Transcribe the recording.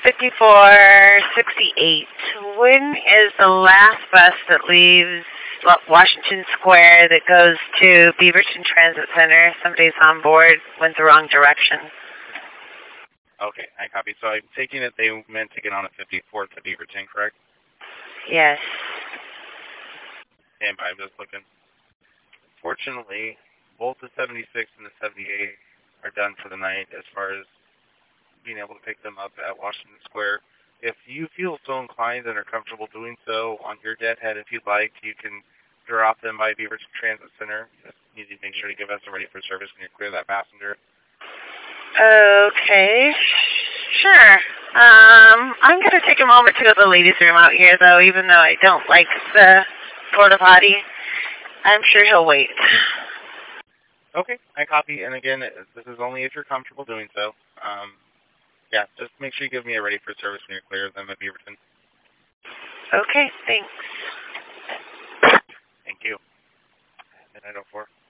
5468. When is the last bus that leaves Washington Square that goes to Beaverton Transit Center? Somebody's on board, went the wrong direction. Okay, I copy. So I'm taking it they meant to get on at 54th to Beaverton, correct? Yes. And I'm just looking. Fortunately, both the 76 and the 78 are done for the night as far as being able to pick them up at Washington Square. If you feel so inclined and are comfortable doing so on your deadhead, if you'd like, you can drop them by Beaverton Transit Center. Just need to make sure to give us a ready for service when you clear that passenger. Okay. Sure. I'm going to take a moment to go to the ladies' room out here, though, even though I don't like the porta potty. I'm sure he'll wait. Okay, I copy. And again, this is only if you're comfortable doing so. Yeah, just make sure you give me a ready for service when you're clear of them at Beaverton. Okay, thanks. Thank you. Midnight 04.